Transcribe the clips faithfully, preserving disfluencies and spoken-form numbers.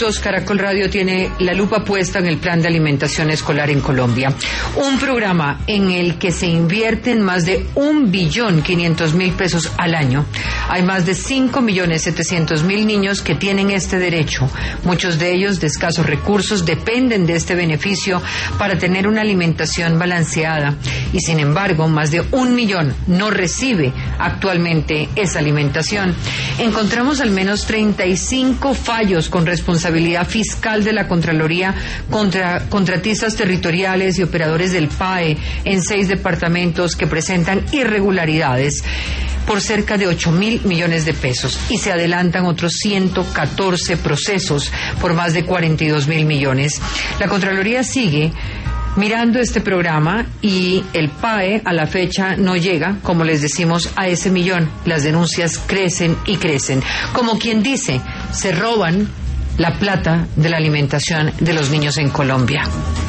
Caracol Radio tiene la lupa puesta en el plan de alimentación escolar en Colombia. Un programa en el que se invierten más de un billón quinientos mil pesos al año. Hay más de cinco millones setecientos mil niños que tienen este derecho. Muchos de ellos de escasos recursos dependen de este beneficio para tener una alimentación balanceada. Y sin embargo, más de un millón no recibe actualmente esa alimentación. Encontramos al menos treinta y cinco fallos con responsabilidad fiscal de la Contraloría contra contratistas territoriales y operadores del P A E en seis departamentos que presentan irregularidades por cerca de ocho mil millones de pesos y se adelantan otros ciento catorce procesos por más de cuarenta y dos mil millones. La Contraloría sigue mirando este programa y el P A E a la fecha no llega, como les decimos, a ese millón. Las denuncias crecen y crecen. Como quien dice, se roban la plata de la alimentación de los niños en Colombia.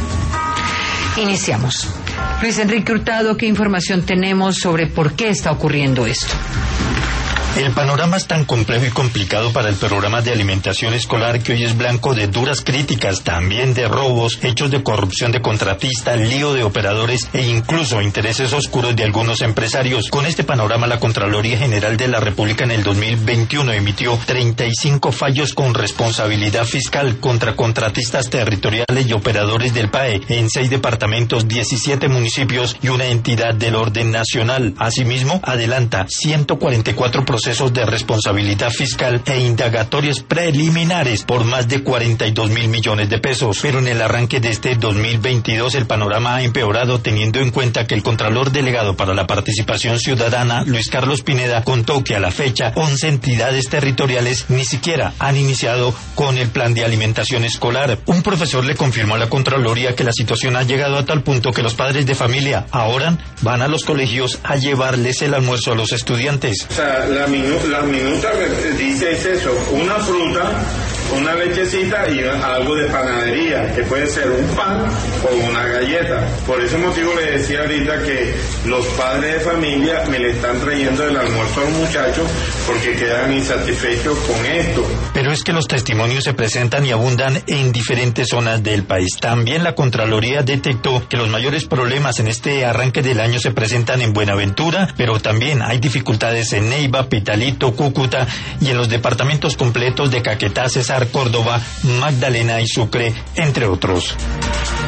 Iniciamos. Luis Enrique Hurtado, ¿qué información tenemos sobre por qué está ocurriendo esto? El panorama es tan complejo y complicado para el programa de alimentación escolar que hoy es blanco de duras críticas, también de robos, hechos de corrupción de contratistas, lío de operadores e incluso intereses oscuros de algunos empresarios. Con este panorama, la Contraloría General de la República en el dos mil veintiuno emitió treinta y cinco fallos con responsabilidad fiscal contra contratistas territoriales y operadores del P A E en seis departamentos, diecisiete municipios y una entidad del orden nacional. Asimismo, adelanta ciento cuarenta y cuatro procesos procesos de responsabilidad fiscal e indagatorias preliminares por más de cuarenta y dos mil millones de pesos. Pero en el arranque de este dos mil veintidós el panorama ha empeorado teniendo en cuenta que el Contralor Delegado para la Participación Ciudadana, Luis Carlos Pineda, contó que a la fecha once entidades territoriales ni siquiera han iniciado con el plan de alimentación escolar. Un profesor le confirmó a la Contraloría que la situación ha llegado a tal punto que los padres de familia ahora van a los colegios a llevarles el almuerzo a los estudiantes. O sea, la Minu, la minuta que dice es eso, una fruta, una lechecita y algo de panadería, que puede ser un pan o una galleta. Por ese motivo le decía ahorita que los padres de familia me le están trayendo el almuerzo a los muchachos porque quedan insatisfechos con esto. Pero es que los testimonios se presentan y abundan en diferentes zonas del país. También la Contraloría detectó que los mayores problemas en este arranque del año se presentan en Buenaventura, pero también hay dificultades en Neiva, Pitalito, Cúcuta y en los departamentos completos de Caquetá, Cesar, Córdoba, Magdalena y Sucre, entre otros.